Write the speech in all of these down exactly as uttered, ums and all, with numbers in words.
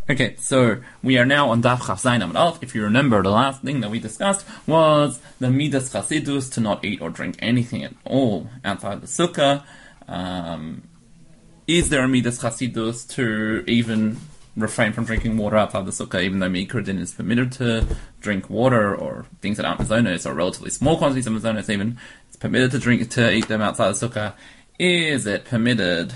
Okay, so we are now on Daf Chaf Zayin Amud Aleph. If you remember, the last thing that we discussed was the Midas Chasidus, to not eat or drink anything at all outside the Sukkah. Um, is there a Midas Chasidus to even refrain from drinking water outside the Sukkah, even though Mikra Din is permitted to drink water or things that aren't Mazonos, or relatively small quantities of Mazonos even, it's permitted to drink to eat them outside the Sukkah. Is it permitted?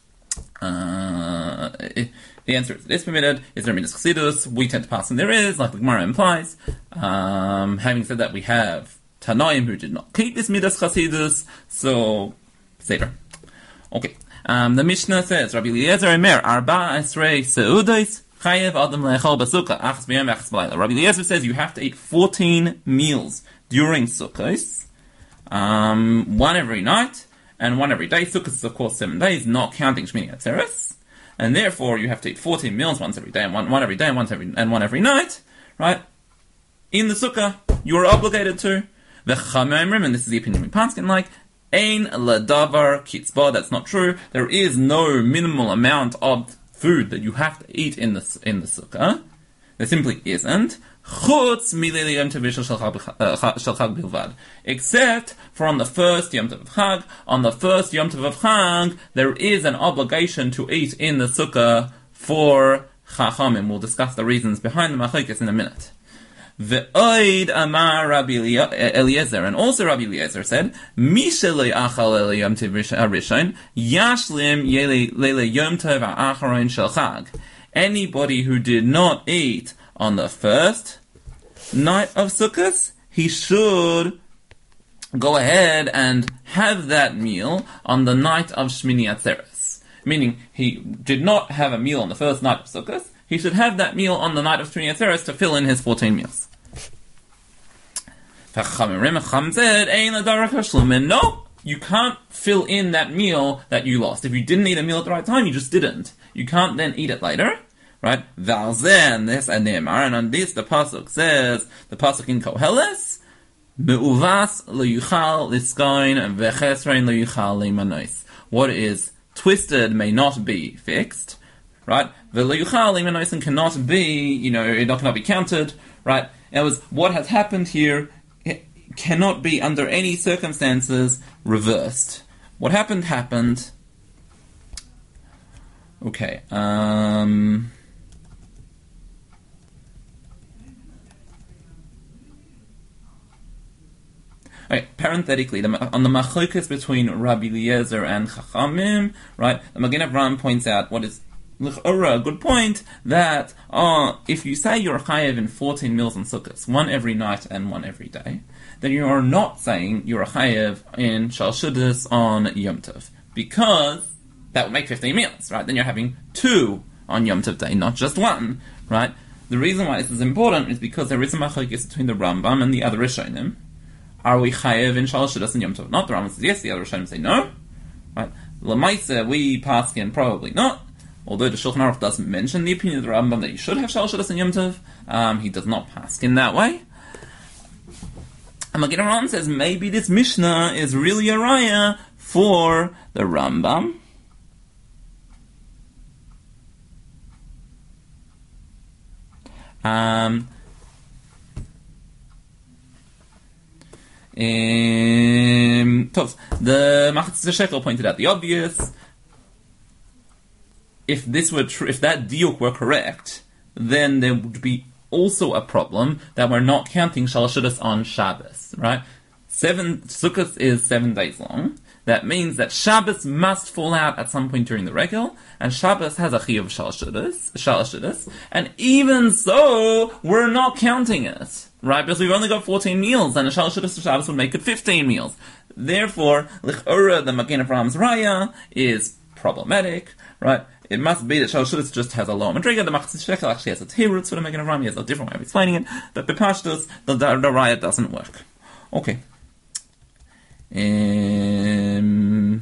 Uh, it, the answer is it is permitted. Is there a Midas Chasidus? We tend to pass, and there is, like the Gemara implies. Um, having said that, we have Tanaim who did not keep this Midas Chasidus, so Seder. Okay. Um, the Mishnah says, Rabbi Eliezer Omer, Arba Esrei Seudais, Chayev Adam Le'echol B'Sukkah, Achas B'yom Achas B'layla. Rabbi Eliezer says you have to eat fourteen meals during Sukkos, um, one every night, and one every day. Sukkot is, of course, seven days, not counting Shmini Atzeres, and therefore you have to eat fourteen meals once every day, and one, one every day, and, once every, and one every night, right? In the Sukkah, you are obligated to. The Chamemrim, and this is the opinion of Panskin, like, Ein ladavar kitzba, that's not true. There is no minimal amount of food that you have to eat in the, in the Sukkah. There simply isn't. Chutz milei yom tov shel Chag bilvad. Except for on the first Yom Tov of Chag. On the first Yom Tov of Chag, there is an obligation to eat in the Sukkah for Chachamim. We'll discuss the reasons behind the Machlokes in a minute. Ve'oid amar Rabbi Eliezer, and also Rabbi Eliezer said, Mishelei achal ele yom tov harishon, yashlim lele yom tov ha'acharon shel Chag. Anybody who did not eat on the first night of Sukkot, he should go ahead and have that meal on the night of Shmini Atzeres. Meaning, he did not have a meal on the first night of Sukkot, he should have that meal on the night of Shmini Atzeres to fill in his fourteen meals. No, you can't fill in that meal that you lost. If you didn't eat a meal at the right time, you just didn't. You can't then eat it later, right? And this and on this the pasuk says, the pasuk in Koheles, me'uvas lo yuchal liskoin vechesrein lo yuchal leimanos. What is twisted may not be fixed, right? The lo yuchal leimanos cannot be, you know, it cannot be counted, right? It was what has happened here. Cannot be under any circumstances reversed. What happened happened. Okay. Um, okay. Parenthetically, the, on the machlokes between Rabbi Eliezer and Chachamim, right? The Magen Avraham points out what is a good point, that uh, if you say you're chayev in fourteen meals on Sukkot, one every night and one every day, then you are not saying you're a chayev in Shal Shudas on Yom Tov, because that would make fifteen meals, right? Then you're having two on Yom Tov day, not just one, right? The reason why this is important is because there is a machlokes between the Rambam and the other Rishonim. Are we chayev in Shal Shudas and Yom Tov? Not. The Rambam says yes, the other Rishonim say no, right? L'maisa, we pass in probably not. Although the Shulchan Aruch doesn't mention the opinion of the Rambam that you should have Shal Shudas and Yom Tov, um, he does not pass in that way. And Magen Avraham says maybe this Mishnah is really a raya for the Rambam. Um, um, the Machatzis Shekel pointed out the obvious. If this were true, if that diuk were correct, then there would be also a problem that we're not counting Shal Shudas on Shabbos, right? Seven Sukkot is seven days long. That means that Shabbos must fall out at some point during the regel, and Shabbos has a chiyuv of Shal Shudas, Shal Shudas, and even so, we're not counting it, right? Because we've only got fourteen meals, and a Shal Shudas of Shabbos would make it fifteen meals. Therefore, Lich'ora, the Magen Avraham's raya, is problematic, right? It must be that Shal Shudas just has a lower madriga. The Machatzis Shekel actually has a teirutz for the Magen Avraham. He has a different way of explaining it. But Bepashtus, the, the, the raya doesn't work. Okay. Um,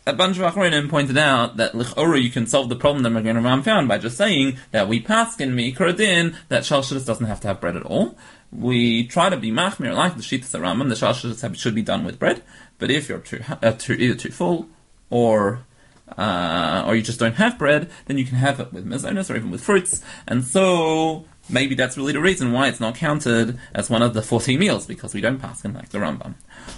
a bunch of Achronim pointed out that L'ch'ora you can solve the problem that Magen Avraham found by just saying that we paskin Mikra Din that Shalshidus doesn't have to have bread at all. We try to be machmir like the Shittas Rambam, the Shalshidus should be done with bread, but if you're too, uh, too either too full or uh, or you just don't have bread, then you can have it with mazonos or even with fruits, and so maybe that's really the reason why it's not counted as one of the fourteen meals, because we don't paskin like the Rambam.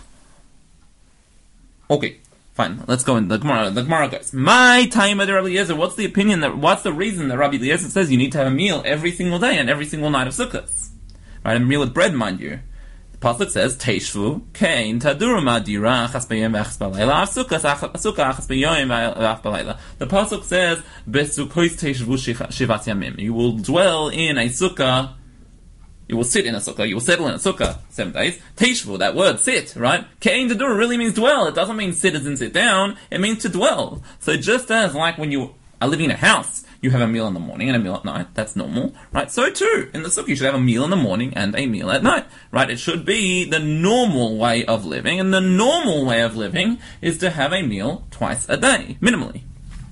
Okay. Fine, let's go in the Gemara. The Gemara goes, my time at Rabbi Eliezer, what's the opinion that, what's the reason that Rabbi Eliezer says you need to have a meal every single day and every single night of Sukkot? Right, a meal with bread, mind you. The Pasuk says, Teishvu, Kain, Taduruma, Dira, Achas B'yom V'achas B'layla, Sukkah, Achas B'yom V'achas B'layla. The Pasuk says, Besukkois Teishvu Shivat Yamim. You will dwell in a Sukkah, you will sit in a sukkah, you will settle in a sukkah seven days. Teishvu, that word, sit, right? Kein Tadur really means dwell. It doesn't mean sit as in sit down. It means to dwell. So just as like when you are living in a house, you have a meal in the morning and a meal at night. That's normal, right? So too, in the sukkah, you should have a meal in the morning and a meal at night, right? It should be the normal way of living, and the normal way of living is to have a meal twice a day, minimally.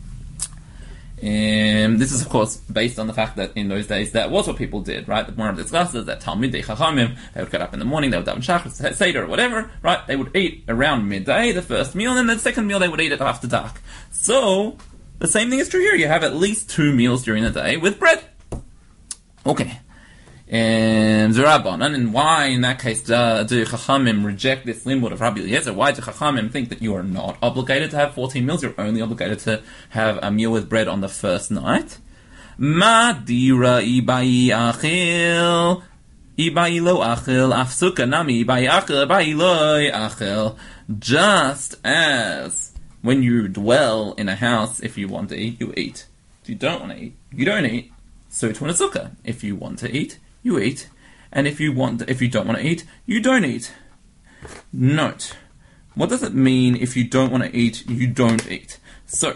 Um, this is, of course, based on the fact that in those days that was what people did, right? The Gemara discusses that Talmidei Chachamim, they would get up in the morning, they would daven Shachar, Seder, or whatever, right? They would eat around midday, the first meal, and then the second meal they would eat it after dark. So, the same thing is true here. You have at least two meals during the day with bread. Okay. And Zerabanan, and why in that case do, do Chachamim reject this limud of Rabbi Eliezer? Why do Chachamim think that you are not obligated to have fourteen meals? You're only obligated to have a meal with bread on the first night. Ma dira ibai achil, ibai lo achil, afsuka nami ibai achil, ibai lo achil. Just as when you dwell in a house, if you want to eat, you eat. If you don't want to eat, you don't eat. So to in a sukkah. If you want to eat, you eat, and if you want, if you don't want to eat, you don't eat. Note, what does it mean if you don't want to eat, you don't eat? So,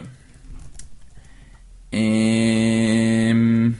um,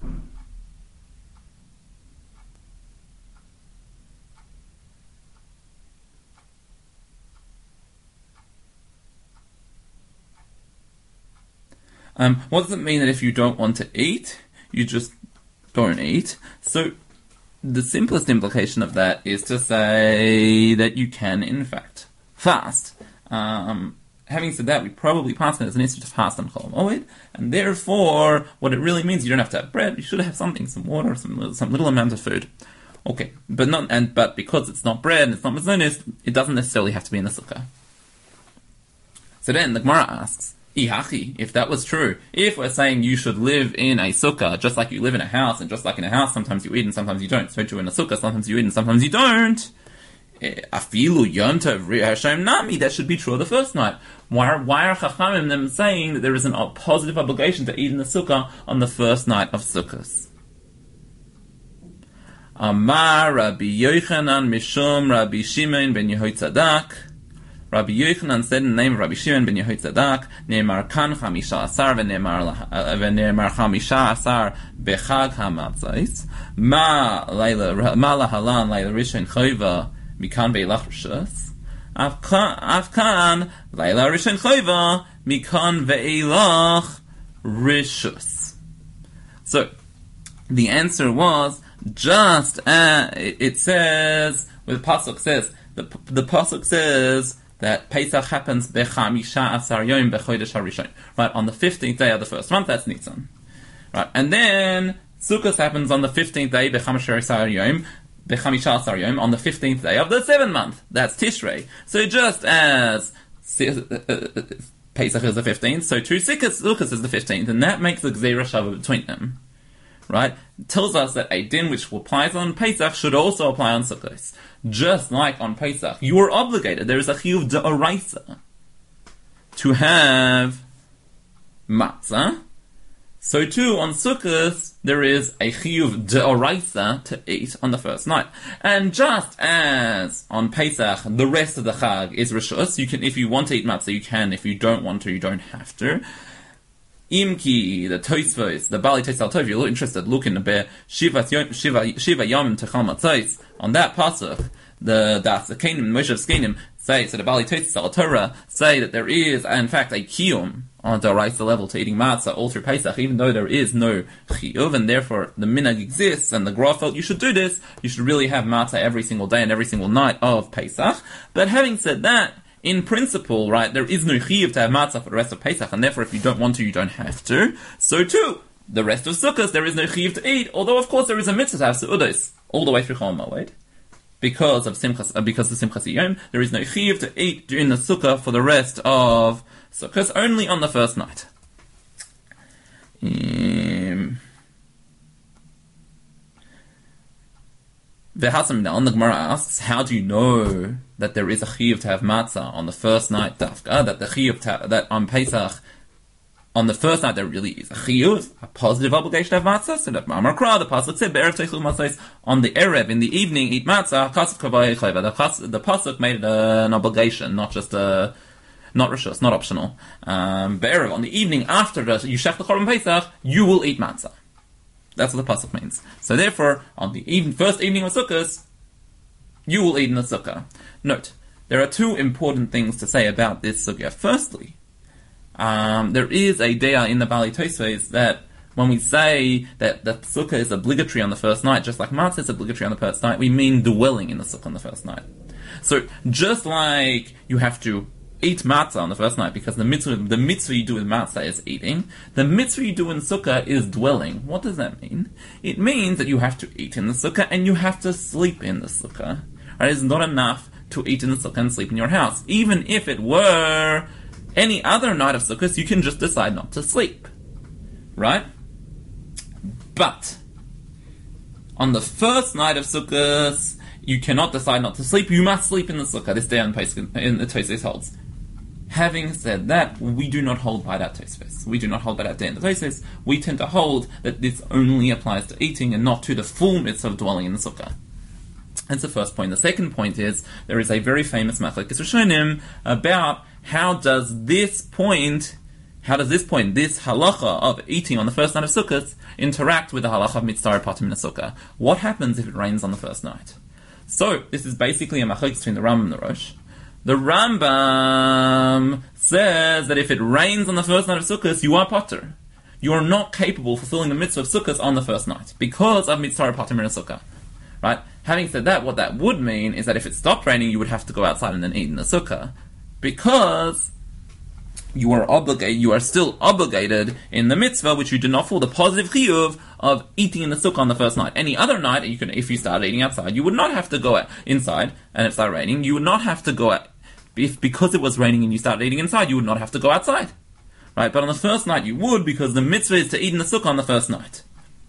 um, what does it mean that if you don't want to eat, you just don't eat? So the simplest implication of that is to say that you can, in fact, fast. Um, having said that, we probably pass it as an instant to fast on Chol Moed, and therefore, what it really means, you don't have to have bread. You should have something, some water, some some little amount of food. Okay, but not and but because it's not bread and it's not mazonos, it doesn't necessarily have to be in the sukkah. So then the Gemara asks, Ihachi, if that was true, if we're saying you should live in a sukkah, just like you live in a house, and just like in a house, sometimes you eat and sometimes you don't, so too in a sukkah, sometimes you eat and sometimes you don't, Afilu Yom Tov Hashem Nami, that should be true of the first night. Why, why are Chachamim them saying that there is a positive obligation to eat in the sukkah on the first night of Sukkot? Amar Rabbi Yochanan Mishum Rabbi Shimon ben Yehotzadak. Rabbi Yochanan said in the name of Rabbi Shimon ben Yehotzadak, Ne'emar kan chamisha asar v'ne'emar chamisha asar bechag hamatzais, ma lahalan laila rishon choiva mikan ve'ilach rishus, afkan laila rishon choiva mikan ve'ilach rishus. So, the answer was, just as it says, where the Pasuk says, the, the Pasuk says, that Pesach happens bechamisha asar yom bechodesh harishon, right, on the fifteenth day of the first month. That's Nisan, right, and then Sukkot happens on the fifteenth day bechamisha asar yom bechamisha asar yom on the fifteenth day of the seventh month. That's Tishrei. So just as Pesach is the fifteenth, so too Sukkot is the fifteenth, and that makes the Gzeira Shava between them. Right? It tells us that a din which applies on Pesach should also apply on Sukkot. Just like on Pesach, you are obligated, there is a chiyuv d'oraisa to have matzah. So too, on Sukkot, there is a chiyuv d'oraisa to eat on the first night. And just as on Pesach, the rest of the Chag is rishus, you can, if you want to eat matzah, you can. If you don't want to, you don't have to. Imki, the Tosfos, the Bali Tosal Tov, you're interested, look in the Bear, Shiva Yom Techal Matzos, on that pasuk, the Das Kenim, Moshe of Skenim, say, so the Bali Tosis al Torah, say that there is, in fact, a kiyum on the Raisa level to eating matzah all through Pesach, even though there is no chiyuv, and therefore the minhag exists, and the Gra felt you should do this, you should really have matzah every single day and every single night of Pesach. But having said that, in principle, right, there is no chiyuv to have matzah for the rest of Pesach, and therefore if you don't want to, you don't have to. So too, the rest of Sukkot, there is no chiyuv to eat, although of course there is a mitzvah to have seudos all the way through Chol Moed. Because of Simchas, uh, because of Simchas Yom, there is no chiyuv to eat during the Sukkah for the rest of Sukkot, only on the first night. Um, the Hasan the Gemara asks, how do you know that there is a chiyuv to have matzah on the first night dafka? That the chiyuv to, that on Pesach, on the first night there really is a chiyuv, a positive obligation to have matzah. So that Ma'amar Kra, the pasuk said, "Be'erev teichlu matzos," on the erev in the evening eat matzah. Kasuf kavayei chayva. The the pasuk made it uh, an obligation, not just a, not rishus, not optional. Um, Be'erev on the evening after the Yishach the Korban Pesach, you will eat matzah. That's what the pasuk means. So therefore, on the even, first evening of Sukkot, you will eat in the sukkah. Note, there are two important things to say about this sukkah. Firstly, Um, there is a dea in the Bali Tosfos that when we say that the sukkah is obligatory on the first night, just like matzah is obligatory on the first night, we mean dwelling in the sukkah on the first night. So just like you have to eat matzah on the first night because the mitzvah, the mitzvah you do with matzah is eating, the mitzvah you do in sukkah is dwelling. What does that mean? It means that you have to eat in the sukkah and you have to sleep in the sukkah. Right? It's not enough to eat in the sukkah and sleep in your house. Even if it were any other night of Sukkot, you can just decide not to sleep. Right? But on the first night of Sukkot, you cannot decide not to sleep. You must sleep in the Sukkah. This day in the Tosfos holds. Having said that, we do not hold by that Tosfos. We do not hold by that day in the Tosfos. We tend to hold that this only applies to eating and not to the full mitzvah of dwelling in the Sukkah. That's the first point. The second point is, there is a very famous machlokes Rishonim about how does this point, how does this point, this halacha of eating on the first night of Sukkot, interact with the halacha of mitzvah patim in a sukkah? What happens if it rains on the first night? So, this is basically a machlokes between the Rambam and the Rosh. The Rambam says that if it rains on the first night of Sukkot, you are potter. You are not capable of fulfilling the mitzvah of Sukkot on the first night, because of mitzvah patim in a sukkah. Right? Having said that, what that would mean is that if it stopped raining, you would have to go outside and then eat in the sukkah. Because you are obligated, you are still obligated in the mitzvah, which you do not fulfill the positive chiyuv of eating in the sukkah on the first night. Any other night, you can, if you started eating outside, you would not have to go out inside, and it started raining, you would not have to go out. If because it was raining and you started eating inside, you would not have to go outside. Right? But on the first night you would, because the mitzvah is to eat in the sukkah on the first night.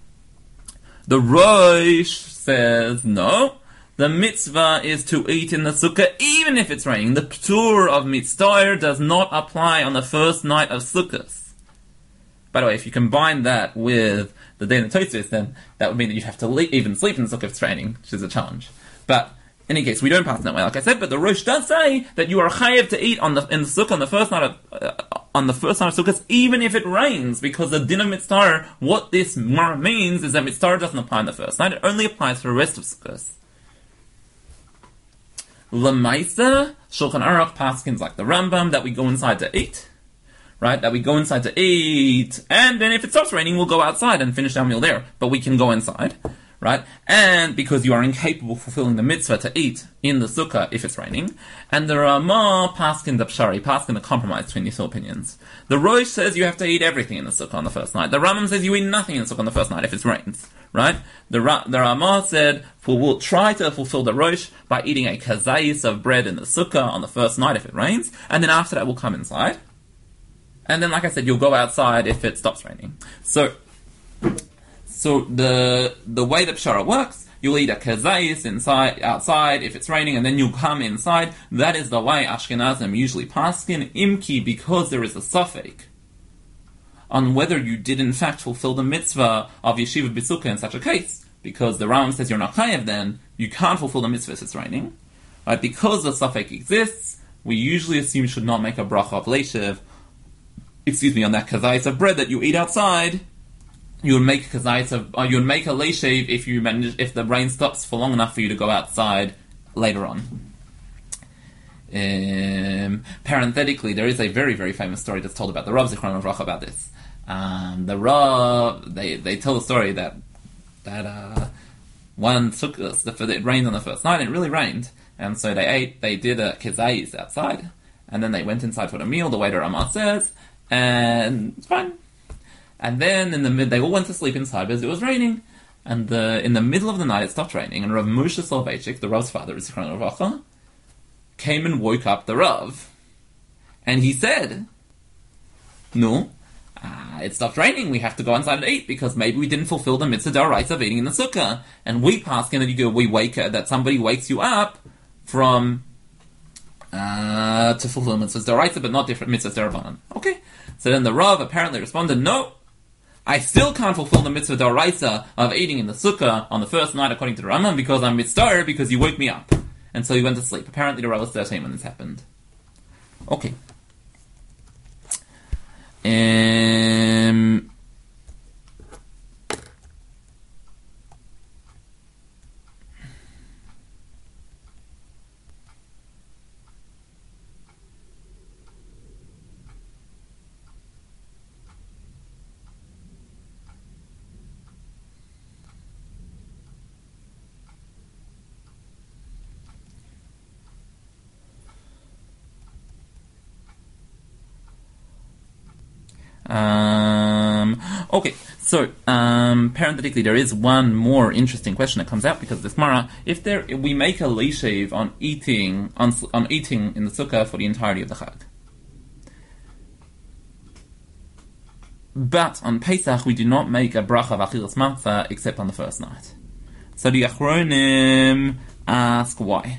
The Rosh says, no, the mitzvah is to eat in the sukkah even if it's raining. The ptur of mitzvah does not apply on the first night of Sukkot. By the way, if you combine that with the day in the Tosfos, then that would mean that you'd have to le- even sleep in the sukkah if it's raining, which is a challenge. But in any case, we don't pass it that way, like I said. But the Rosh does say that you are chayev to eat on the in the sukkah on the first night of uh, on the first night of Sukkot, even if it rains, because the din of mitzvah, what this mar means is that mitzvah doesn't apply on the first night; it only applies for the rest of Sukkot. Lemaisa, Shulchan Aruch paskins like the Rambam that we go inside to eat, right? That we go inside to eat, and then if it stops raining, we'll go outside and finish our meal there. But we can go inside, right? And because you are incapable of fulfilling the mitzvah to eat in the sukkah if it's raining, and there are more paskin the pshari, paskin the compromise between these two opinions. The Rosh says you have to eat everything in the sukkah on the first night. The Rambam says you eat nothing in the sukkah on the first night if it rains, right? The Ra- the Ramah said we will try to fulfill the Rosh by eating a kazayis of bread in the sukkah on the first night if it rains, and then after that we'll come inside. And then, like I said, you'll go outside if it stops raining. So, so the the way that Pshara works, you'll eat a kazayis inside, outside if it's raining, and then you'll come inside. That is the way Ashkenazim usually paskin imki, because there is a suffix on whether you did in fact fulfill the mitzvah of yeshiva b'sukkah in such a case. Because the Rambam says you're not chayev, then you can't fulfill the mitzvah if it's raining. Right? Because the suffix exists, we usually assume you should not make a bracha of leishev, excuse me, on that kazayis of bread that you eat outside. You would make a kazayis of, uh, you would make a leishev if you manage, if the rain stops for long enough for you to go outside later on. Um, parenthetically, there is a very, very famous story that's told about the Rav Zichron Livracha about this. Um, the Rav, they, they tell the story that that uh, one took us, the, it rained on the first night, and it really rained, and so they ate, they did a kezayis outside, and then they went inside for a meal, the waiter Amar says, and it's fine. And then in the mid, they all went to sleep inside because it was raining, and the, in the middle of the night it stopped raining, and Rav Moshe Soloveitchik, the Rav's father, Zichron Livracha, came and woke up the Rav, and he said, no, uh, it stopped raining, we have to go inside and eat, because maybe we didn't fulfill the mitzvah d'oraisa of eating in the sukkah. And we pass in that you go, we wake uh, that somebody wakes you up from uh, to fulfill mitzvahs d'oraisa, but not different mitzvahs d'orabanan. Okay, so then the Rav apparently responded, no, I still can't fulfill the mitzvah d'oraisa of eating in the sukkah on the first night according to the Rambam, because I'm mitzvah because you woke me up. And so he went to sleep. Apparently the Rav was thirteen when this happened. Okay. Um, Um, okay, so um, parenthetically, there is one more interesting question that comes out because of this Mara. If there, if we make a leishav on eating on, on eating in the sukkah for the entirety of the Chag, but on Pesach we do not make a bracha of achilas matzah except on the first night. So the Achronim ask why.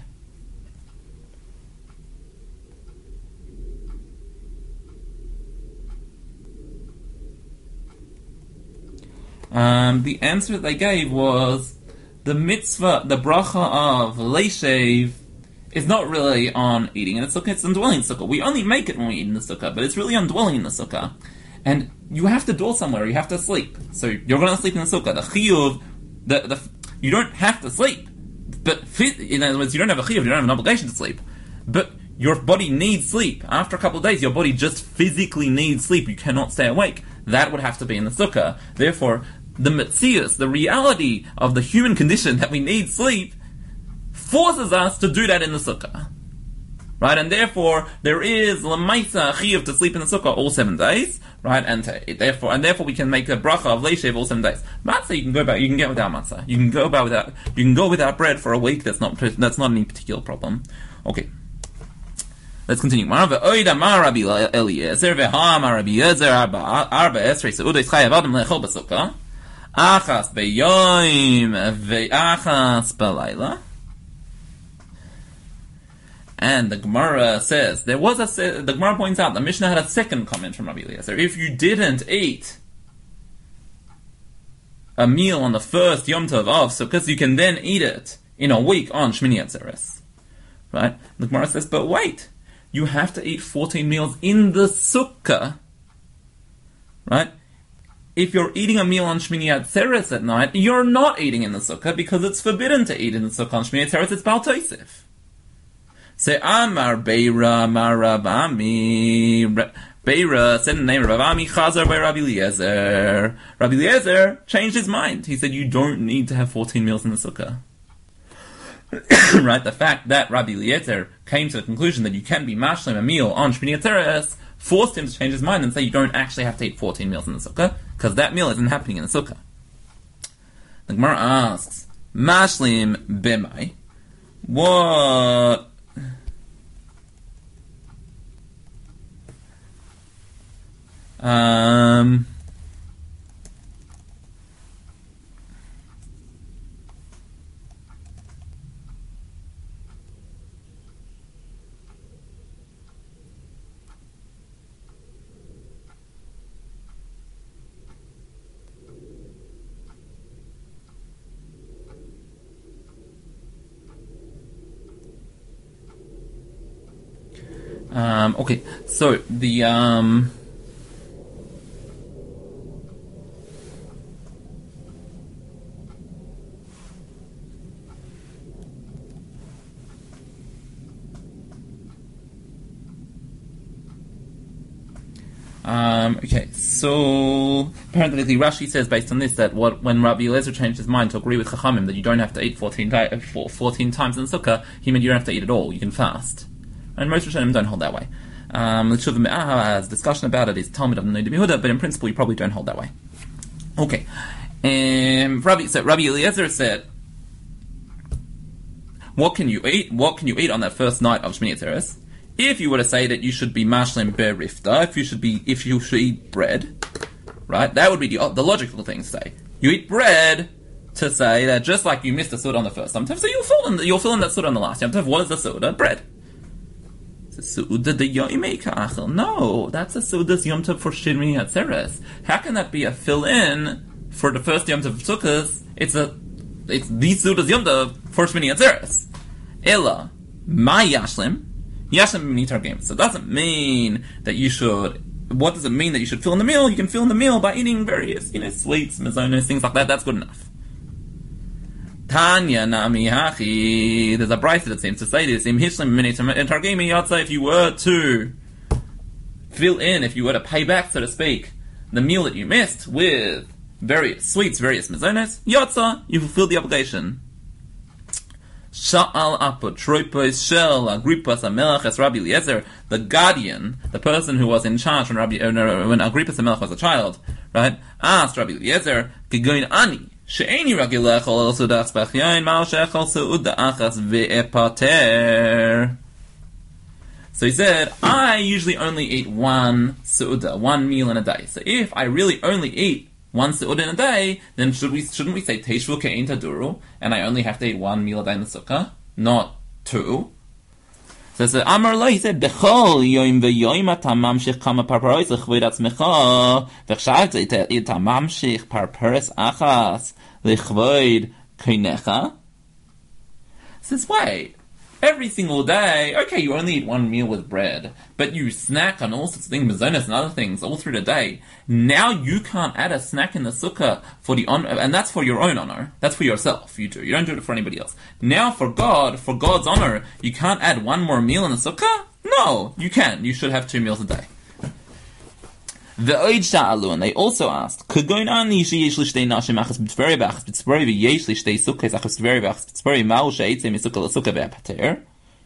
Um, the answer that they gave was the mitzvah, the bracha of leishav, is not really on eating in the sukkah, it's on dwelling in the sukkah. We only make it when we eat in the sukkah, but it's really on dwelling in the sukkah. And you have to dwell somewhere, you have to sleep. So you're going to sleep in the sukkah. The chiyuv, the, the, you don't have to sleep. But, in other words, you don't have a chiyuv, you don't have an obligation to sleep. But your body needs sleep. After a couple of days, your body just physically needs sleep. You cannot stay awake. That would have to be in the sukkah. Therefore, the metzius, the reality of the human condition that we need sleep, forces us to do that in the sukkah. Right? And therefore, there is lamaisa chiyuv to sleep in the sukkah all seven days. Right? And to, therefore, and therefore we can make a bracha of leishav all seven days. Matzah you can go about, you can get without matzah. You can go about without, you can go without bread for a week. That's not, that's not any particular problem. Okay. Let's continue. Marva oida mar Rabbi Eliezer veha mar Rabbi Eliezer arba arba esrei seudos chayav adam lechol b'sukkah achas beyoim ve'achas b'layla. And the Gemara says there was a. The Gemara points out the Mishnah had a second comment from Rabbi Eliezer. If you didn't eat a meal on the first Yom Tov of Sukkot, you can then eat it in a week on Shmini Atzeres. Right? The Gemara says, but wait. You have to eat fourteen meals in the sukkah, right? If you're eating a meal on Shmini Atzeres at night, you're not eating in the sukkah because it's forbidden to eat in the sukkah on Shmini Atzeres. It's Baal Tosef. Say Amar Beira Amar Rabami. Beira said in the name of Rabami Chazar by Rabbi Eliezer. Rabbi Eliezer changed his mind. He said you don't need to have fourteen meals in the sukkah. Right, the fact that Rabbi Eliezer came to the conclusion that you can be mashlim a meal on Shmini Atzeres forced him to change his mind and say you don't actually have to eat fourteen meals in the sukkah because that meal isn't happening in the sukkah. The Gemara asks, mashlim b'mai, what? Um... Um, okay, so the um, Um, okay, so apparently Rashi says based on this that what when Rabbi Eliezer changed his mind to agree with Chachamim that you don't have to eat fourteen, di- fourteen times in the sukkah, he meant you don't have to eat at all, you can fast. And most Rishonim don't hold that way. Um, the Tshuva Me'ah has discussion about it, is Talmud of Noda B'Yehuda, but in principle you probably don't hold that way. Okay, and Rabbi, so Rabbi Eliezer said, what can you eat? What can you eat on that first night of Shmini Atzeres? If you were to say that you should be mashlim berifta, if you should be, if you should eat bread, right? That would be the, the logical thing to say. You eat bread to say that just like you missed the suda on the first Yom Tov, so you'll fill in, you'll fill in that suda on the last Yom Tov. What is the suda? Bread. Suda de yoimei ka'achel. No, that's a suda's Yom Tov for Shmini Atzeres. How can that be a fill in for the first Yom Tov of Sukkot? It's a, it's the suda's Yom Tov for Shmini Atzeres. Ella, my yashlim. Yashlim minitar game. So it doesn't mean that you should. What does it mean that you should fill in the meal? You can fill in the meal by eating various, you know, sweets, mazonos, things like that. That's good enough. Tanya nami hachi. There's a brayta that seems to say this. Im hishlim minitar game yatsa. If you were to fill in, if you were to pay back, so to speak, the meal that you missed with various sweets, various mazonos, yatsa, you fulfilled the obligation. Sha'al apotropos shel Agrippas HaMelech as Rabbi Eliezer, the guardian, the person who was in charge when Rabbi uh, no, when Agrippas HaMelech was a child, right? Asked Rabbi Eliezer, "Gegoin ani she'eni ragil lechol el sudas b'achyayin ma'al she'echol seuda achas ve'epater." So he said, I usually only eat one seuda, one meal in a day. So if I really only eat one seudah in a day, then should we shouldn't we say teishvu ke'in taduru, and I only have to eat one meal a day in the sukkah, not two? So so Amar lo, he said, Bechol yoim ve'yoim ata mamshich kama parparos l'chvod atzmecha, v'chshavt ita mamshich parparos achas l'chvod koinecha. Says, wait, every single day, okay, you only eat one meal with bread, but you snack on all sorts of things, mazonos and other things, all through the day. Now you can't add a snack in the sukkah for the honor, and that's for your own honor. That's for yourself, you do. You don't do it for anybody else. Now for God, for God's honor, you can't add one more meal in the sukkah? No, you can. You should have two meals a day. Ve'oid sha'alu, and they also asked, K'goin ani sheyesh li shtei nashim achas b'tzveri v'achas b'tzveri v'yesh li shtei sukkahs achas b'tzveri v'achas b'tzveri ma'u she'etzei misukkah l'sukkah ve'apater.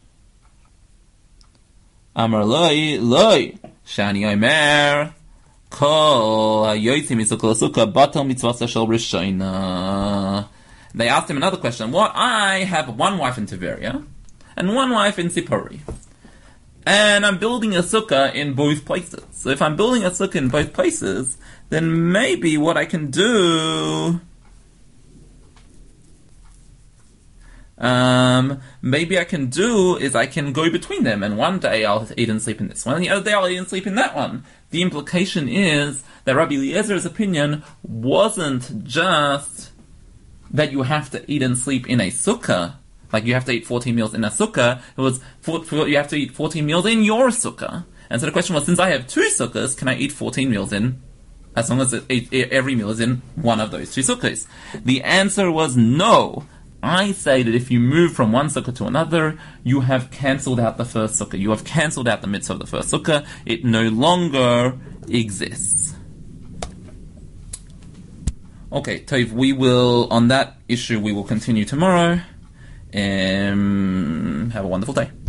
Amar loi, loi, shani omer, kol ha'yotzei misukkah l'sukkah batal mitzvasa shel rishayna. They asked him another question. What? I have one wife in Tiberia, and one wife in Sipori. And I'm building a sukkah in both places. So if I'm building a sukkah in both places, then maybe what I can do... Um, maybe I can do is I can go between them, and one day I'll eat and sleep in this one, and the other day I'll eat and sleep in that one. The implication is that Rabbi Eliezer's opinion wasn't just that you have to eat and sleep in a sukkah, like you have to eat fourteen meals in a sukkah. It was for, for, you have to eat fourteen meals in your sukkah. And so the question was, since I have two sukkahs, can I eat fourteen meals in, as long as it, it, it, every meal is in one of those two sukkahs? The answer was no. I say that if you move from one sukkah to another, you have cancelled out the first sukkah. You have cancelled out the mitzvah of the first sukkah. It no longer exists. Okay, Tov, we will, on that issue, we will continue tomorrow. Um, have a wonderful day.